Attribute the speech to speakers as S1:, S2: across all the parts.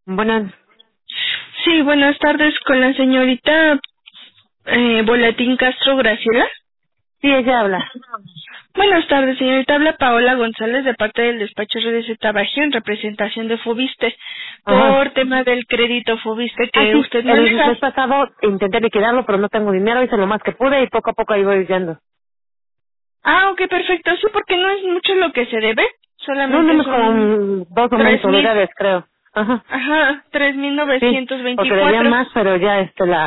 S1: Buenas.
S2: Sí, buenas tardes con la señorita Volatín Castro Graciela.
S1: Sí, ella habla.
S2: Buenas tardes, señorita. Habla Paola González de parte del despacho RDZ Bajío en representación de Fobiste
S1: Ajá.
S2: por tema del crédito Fobiste
S1: Ah,
S2: que
S1: sí,
S2: usted
S1: el
S2: maneja.
S1: mes pasado intenté liquidarlo, pero no tengo dinero, hice lo más que pude y poco a poco ahí voy yendo.
S2: Ah, ok, perfecto. Sí, porque no es mucho lo que se debe.
S1: No,
S2: Solamente
S1: no,
S2: son
S1: con dos
S2: tres mil.
S1: mensualidades, creo. Ajá.
S2: Ajá, tres mil
S1: Sí,
S2: novecientos
S1: porque debía
S2: veinticuatro.
S1: más, pero ya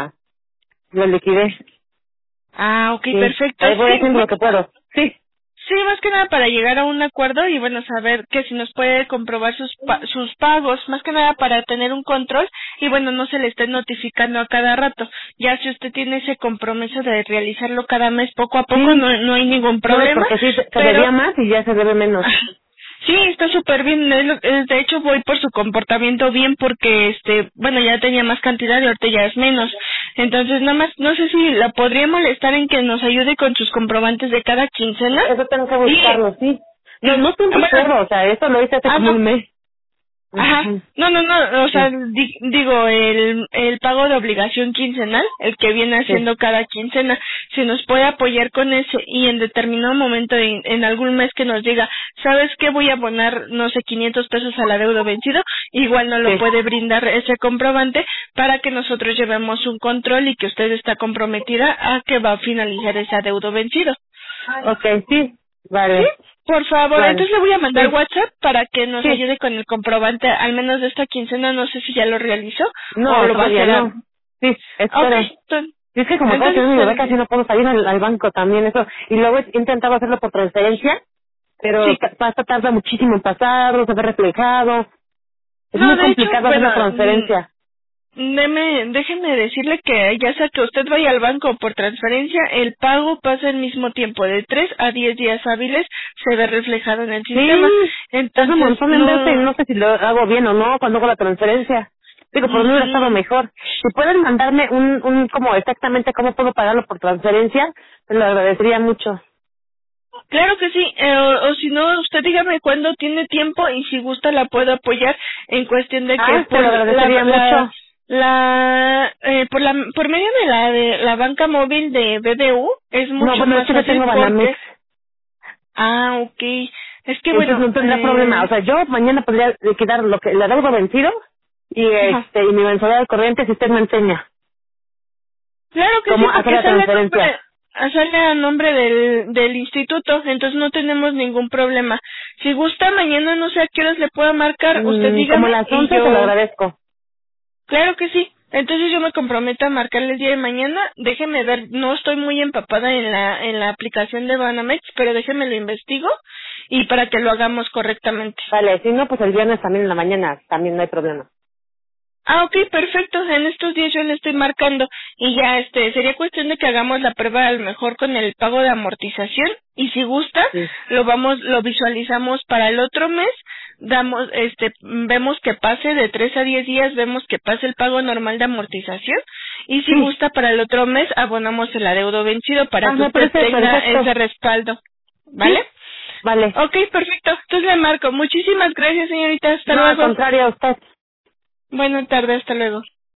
S1: lo liquidé.
S2: Ah, ok,
S1: Sí,
S2: perfecto.
S1: ahí voy
S2: Sí,
S1: haciendo lo que puedo. Sí.
S2: sí, más que nada para llegar a un acuerdo y bueno, saber que si nos puede comprobar sus pagos, más que nada para tener un control y bueno, no se le esté notificando a cada rato. Ya si usted tiene ese compromiso de realizarlo cada mes poco a poco,
S1: Sí,
S2: no hay ningún
S1: no,
S2: problema,
S1: porque sí, se debía
S2: pero
S1: más y ya se debe menos.
S2: ajá. Sí, está súper bien. De hecho, voy por su comportamiento bien porque, bueno, ya tenía más cantidad y ahorita ya es menos. Entonces, nada más, no sé si la podría molestar en que nos ayude con sus comprobantes de cada quincena.
S1: Eso tengo que
S2: Y,
S1: buscarlo, sí. No, no siempre
S2: bueno,
S1: puedo, o sea, eso lo hice hace como
S2: no.
S1: un mes.
S2: Ajá.
S1: Ujú.
S2: No, o sea,
S1: Sí,
S2: digo, el pago de obligación quincenal, el que viene
S1: sí.
S2: haciendo cada quincena, si nos puede apoyar con ese y en determinado momento, en algún mes que nos diga, ¿sabes qué? Voy a abonar, no sé, 500 pesos al adeudo vencido, igual no lo
S1: Sí.
S2: puede brindar ese comprobante para que nosotros llevemos un control y que usted está comprometida a que va a finalizar ese adeudo vencido.
S1: Ok, sí.
S2: Sí,
S1: Vale,
S2: por favor,
S1: vale.
S2: entonces le voy a mandar
S1: Sí,
S2: WhatsApp para que nos
S1: sí.
S2: ayude con el comprobante, al menos de esta quincena, no sé si ya lo realizó o
S1: No,
S2: lo va a
S1: todavía
S2: hacer.
S1: no. Sí,
S2: Ok,
S1: espero. Y es que como acabo de
S2: entonces,
S1: tener mi bebé casi no puedo salir al banco también, eso. Y luego he intentado hacerlo por transferencia, pero
S2: sí.
S1: tarda muchísimo en pasar, no se ve reflejado. Es
S2: No,
S1: muy
S2: de hecho,
S1: complicado hacer
S2: bueno,
S1: la transferencia.
S2: déjeme decirle que ya sea que usted vaya al banco por transferencia, el pago pasa al mismo tiempo, de 3 a 10 días hábiles, se ve reflejado en el sistema.
S1: Sí, es un
S2: Entonces,
S1: montón de veces y
S2: no.
S1: no sé si lo hago bien o no cuando hago la transferencia. Digo, por mí hubiera estado
S2: Ujú.
S1: mejor. Si pueden mandarme como exactamente cómo puedo pagarlo por transferencia, te lo agradecería mucho.
S2: Claro que sí, o si no, usted dígame cuándo tiene tiempo y si gusta la puedo apoyar en cuestión de que
S1: Te lo agradecería mucho.
S2: por medio de la banca móvil de BBU es
S1: No,
S2: mucho
S1: bueno, es
S2: más
S1: que yo
S2: fácil
S1: tengo Banamex.
S2: porque okay, es que
S1: Entonces
S2: bueno,
S1: no tendrá problema. O sea, yo mañana podría liquidar lo que la deuda vencido y
S2: ajá.
S1: y mi mensualidad corriente si usted me enseña
S2: Claro que sí,
S1: cómo hacer
S2: porque
S1: la transferencia.
S2: sale a nombre del instituto, entonces no tenemos ningún problema. Si gusta mañana no sé a qué horas le pueda marcar, usted
S1: Como
S2: dígame
S1: las
S2: y
S1: 11 se lo
S2: yo.
S1: agradezco.
S2: Claro que sí. Entonces yo me comprometo a marcarle el día de mañana. Déjeme ver, no estoy muy empapada en la aplicación de Banamex, pero déjeme lo investigo y para que lo hagamos correctamente.
S1: Vale, si no, pues el viernes también en la mañana, también no hay problema.
S2: Ah, ok, perfecto. En estos días yo le estoy marcando y ya sería cuestión de que hagamos la prueba a lo mejor con el pago de amortización y si gusta
S1: Sí.
S2: lo visualizamos para el otro mes, vemos que pase de 3 a 10 días, vemos que pase el pago normal de amortización y si
S1: Sí.
S2: gusta para el otro mes abonamos el adeudo vencido para que
S1: Me
S2: usted
S1: parece
S2: tenga ese
S1: perfecto.
S2: respaldo,
S1: Sí.
S2: ¿vale?
S1: Vale.
S2: Ok, perfecto. Entonces le marco. Muchísimas gracias, señorita. Hasta
S1: No, al
S2: luego.
S1: contrario, usted.
S2: Buenas tardes, hasta luego.